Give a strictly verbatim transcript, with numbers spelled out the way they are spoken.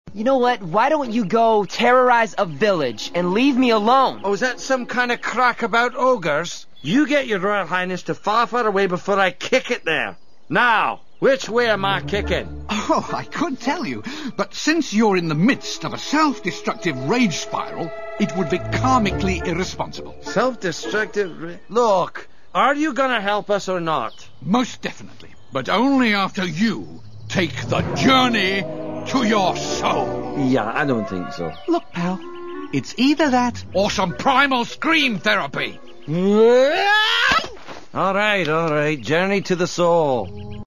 You know what? Why don't you go terrorize a village and leave me alone? Oh, is that some kind of crack about ogres? You get your Royal Highness to far, far away before I kick it there. Now, which way am I kicking? Oh, I could tell you, but since you're in the midst of a self-destructive rage spiral, it would be karmically irresponsible. Self-destructive... Ra- Look, are you going to help us or not? Most definitely, but only after you take the journey to your soul. Yeah, I don't think so. Look, pal, it's either that or some primal scream therapy. All right, all right, journey to the soul.